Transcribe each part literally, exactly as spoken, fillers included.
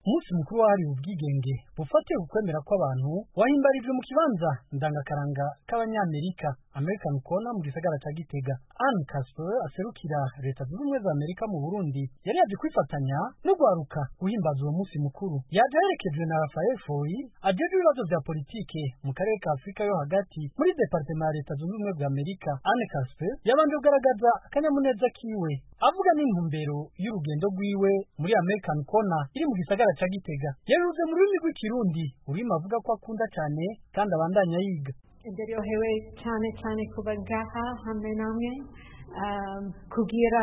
umunsi mukuru wahariwe ubwigenge bufatiye ku kwemera kw'abantu wahimbarijwe mu kibanza ndangakaranga k'abanyamerika American Corner mu gisagara ca Gitega. Anne Casper aserukira leta zunze ubumwe za Amerika mu Burundi yari yaje kwifatanya no gwaruka guhimbaza uwo munsi mukuru. Yaje aherekejwe na Raphael Foy ajejwe ibibazo vya politike mu karere ka Afrika yo hagati muri departement ya leta zunze ubumwe za Amerika. Anne Casper yabanje kugaragaza akanyamuneza kiwe avuga n'intumbero y'urugendo rwiwe muri American Corner iri mu gisagara ca Gitega. Yaruze mu rurimi rw'ikirundi urimo avuga ko akunda cyane kandi abandanya yiga. Ndaryohewe cyane cyane kuba ngaha hamwe namwe kugira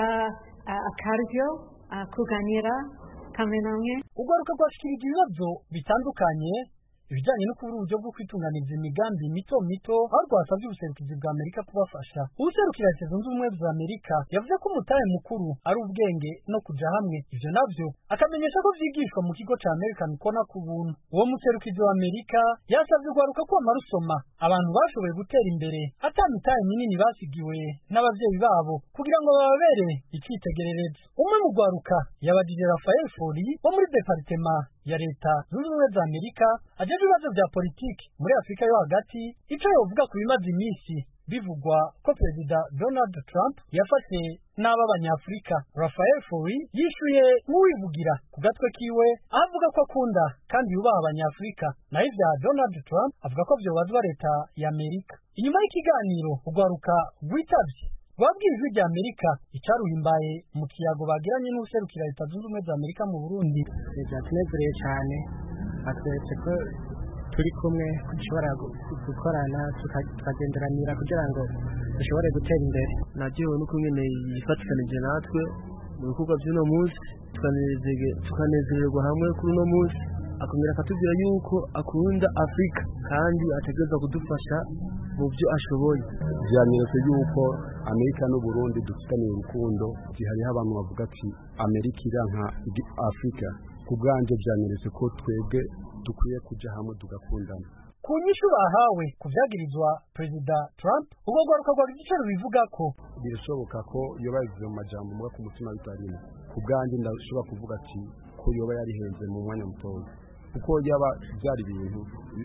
akaryo kuganira hamwe namwe. Ugaruka gwashikirije ibibazo bitandukanye ibijanye no kubura uburyo bwo kwitunganiza imigambi mito mito aho rwasavye ubuserukizi bwa Amerika kubafasha. Ubuserukira leta zunze ubumwe za Amerika yavuze ko umutahe mukuru ari ubwenge no kuja hamwe, ivyo navyo akamenyesha ko vyigishwa mu kigo ca American Corner ku buntu. Uwo muserukizi wa Amerika yasavye ugwaruka ko amarusoma abantu bashoboye gutera imbere ata mitahe minini basigiwe n'abavyeyi babo kugira ngo bababere icitegererezo. Umwe mu gwaruka yabajije Raphael Foy wo muri departement ya leta zunze ubumwe za Amerika ajeje ibibazo vya politiki muri Afrika yo hagati ico yovuga ku bimaze iminsi bivugwa ko Perezida Donald Trump yafashe n'aba banyafrika. Raphael Foy yishuye nk'uwivugira ku gatwe kiwe avuga ko akunda kandi yubaha abanyafrika, naho ivya Donald Trump avuga ko vyobazwa leta ya Amerika. Inyuma y'ikiganiro ugwaruka rwitavye wabwiye ijwi rya Amerika icaruhimbaye mu kiyago bagiranye n'userukira leta zunze ubumwe za Amerika mu Burundi. Byatunezereye cyane atweretse ko turi kumwe dushobora gukorana tukagenderanira kugira ngo dushobore gutera imbere. Nagiwe nuko nyene yifatikanije natwe mu bikorwa by'uno munsi tukanezererwa hamwe kuri uno munsi, akomera akatubwira yuko akunda Afrika kandi ategereza kudufasha mu byo ashoboye. Vyanyeretse yuko Amerika no Burundi dufitaniye urukundo, hariho abantu bavuga ati Amerika iranka Afrika. Kubwanje vyanyeretse ko twebwe dukwiye kuja hamwe tugakundana. Ku nyishu bahawe kuvyagirizwa Perezida Trump ubwo gwaruka gwa gicero bivuga ko birashoboka ko yoba yivuze mu majambo muga ku mutima bitarimo. Kubwanje ndashobora kuvuga ati ko yoba yari henze mu mwanya mutoya kuko yaba byari ibintu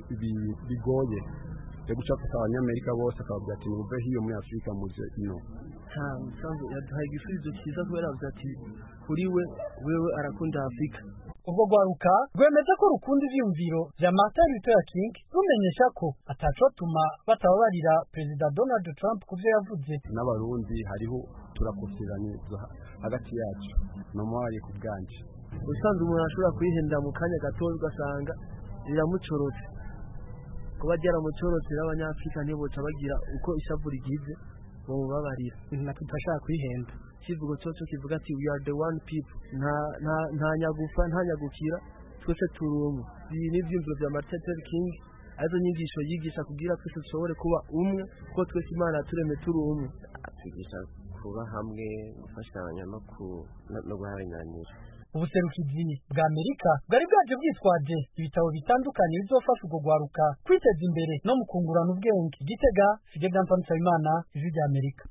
bigoye yo gushaka abanyamerika bose akababwira ati muve hiyo muri Afrika muze ino. Ha musanze yaduhaye igisubizo cyiza kubera avuze ati kuri we wewe arakunda Afrika. Ubwo gwaruka rwemeza ko rukunda ivyumviro vya Martin Luther King rumenyesha ko atacotuma batababarira Perezida Donald Trump kuvyo yavuze. N'abarundi hariho turakufiranye hagati yacu nomwari kubwanje. Usanzwe umuntu ashobora kwihenda mu kanya gato ugasanga riramucorotse. Kuba ryaramucorotse n'abanyafrika nibo bagira uko ishavu rigize mu babarira. Nakutashaka kwihenda. Kivugo cyo kivuga ati we are the one people, nta nta nta nyagufa nta nyagukira twese turumwe. Ibi ni byumviro bya Martin Luther King azo nyigisho yigisha kugira twese dushobore kuba umwe ko twese Imana tureme turi umwe. Atigisha kuba hamwe gufashanya no no guharanira. Ubuserukizi bwa Amerika bwari bwaje bwitwaje ibitabo bitandukanye bizofasha ubwo gwaruka kwiteza imbere no mu kungurana ubwenge. Gitega Fidel Nsabimana, ijwi rya Amerika.